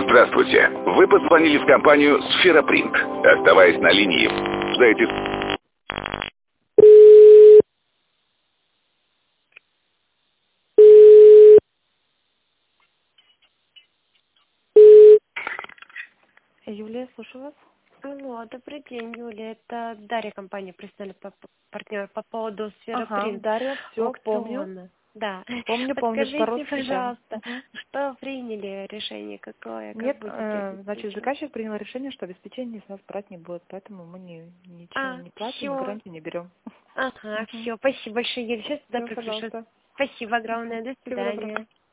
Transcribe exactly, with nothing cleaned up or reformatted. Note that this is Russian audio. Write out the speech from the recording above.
Здравствуйте. Вы позвонили в компанию «Сферопринт». Оставаясь на линии, ждайте... Юлия, слушаю вас. Алло, добрый день, Юлия. Это Дарья, компания «Профессиональный партнер» по поводу Ага, «Сферопринт» Дарья, все, помню. аукциона. Да. Помню, помню, Подскажите, по-русски, да. пожалуйста, Мгм. что приняли решение, какое, как Нет, будете э, значит, обеспечивать? заказчик принял решение, что обеспечение с нас брать не будет, поэтому мы не, ничего А, не платим, и все. гарантию не берем. Ага, Мгм. все. Спасибо большое, Юлия. Сейчас туда Все, приключу. пожалуйста. Спасибо Мгм. огромное. До Всего доброго. свидания.